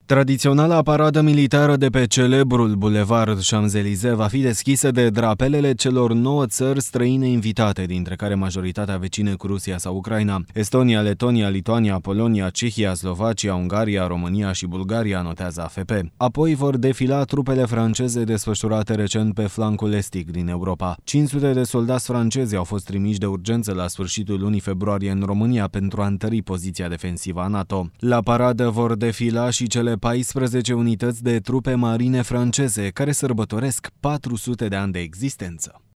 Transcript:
Tradiționala paradă militară de pe celebrul bulevard Champs-Élysées va fi deschisă de drapelele celor 9 țări străine invitate, dintre care majoritatea vecine cu Rusia sau Ucraina: Estonia, Letonia, Lituania, Polonia, Cehia, Slovacia, Ungaria, România și Bulgaria, notează AFP. Apoi vor defila trupele franceze desfășurate recent pe flancul estic din Europa. 500 de soldați francezi au fost trimiși de urgență la sfârșitul lunii februarie în România pentru a întări poziția defensivă a NATO. La paradă vor defila și cele 14 unități de trupe marine franceze, care sărbătoresc 400 de ani de existență.